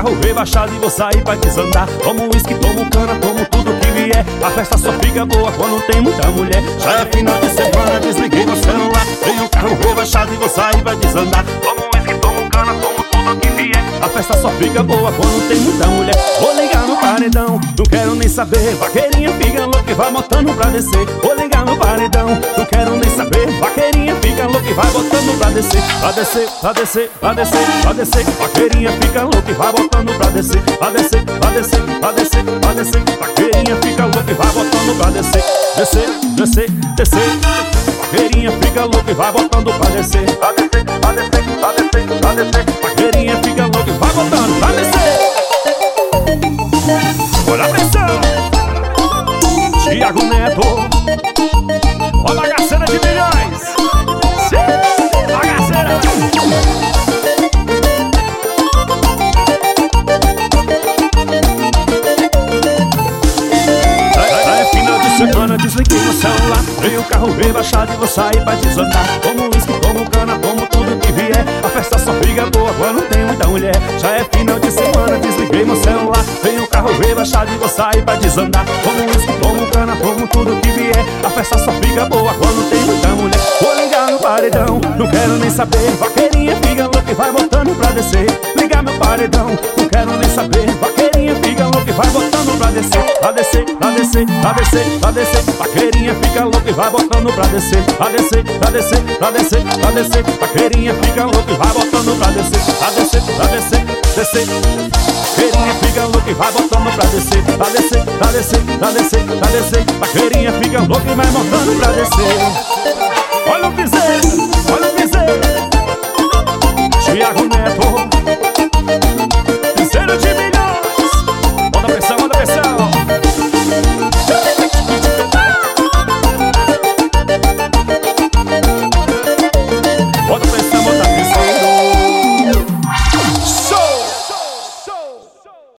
carro rebaixado e vou sair pra desandar. Tomo uísque, tomo cana, tomo tudo que vier. A festa só fica boa quando tem muita mulher. Já é final de semana, desliguei meu celular. Tenho o carro rebaixado e vou sair pra desandar. Tomo uísque, tomo cana, tomo tudo que vier. A festa só fica boa quando tem muita mulher. Vou ligar no paredão, não quero nem saber. Vaqueirinha fica louca e vai botando pra descer. Vou ligar no paredão, não quero nem saber. Vaqueirinha fica louca e vai botando pra descer. Pra descer, pra descer, pra descer, pra descer. Vaqueirinha fica louca e vai botando pra descer. Pra descer, pra descer, pra descer, pra descer. Vaqueirinha fica louca e vai botando pra descer. Descer, descer, descer. Vaqueirinha fica louca e vai botando pra descer. Pra descer, pra descer, pra descer, pra descer. Vaqueirinha fica louca e vai botando pra descer. Olha a pressão, Thiago Neto. Ó a bagaceira de milhões. Sim, bagaceira. É final de semana, desliguei meu celular. Tenho o carro rebaixado e vou sair pra desandar. Tomo uísque, tomo cana, tomo tudo que vier. A festa só fica boa quando tem muita mulher. Já é final de semana, desliguei meu celular. Tenho o carro rebaixado e vou sair pra desandar. Tomo uísque, tomo cana, tomo tudo que vier. A festa só fica boa quando tem muita mulher. Vou ligar no paredão, não quero nem saber. Vaqueirinha fica louca e vai botando pra descer. Ligar meu paredão, não quero nem saber. Vaqueirinha fica louca e vai botando pra descer. Pra descer, pra descer, pra descer, pra descer. Vaqueirinha fica louca e vai botando pra descer. Pra descer, pra descer, pra descer, pra descer. Vaqueirinha fica louca e vai botando pra descer. Pra descer, pra descer, descer. Vaqueirinha fica louca e vai botando pra descer. Pra descer, pra descer, pra descer, pra descer. Vaqueirinha fica louca e vai botando pra descer. Olha o piseiro.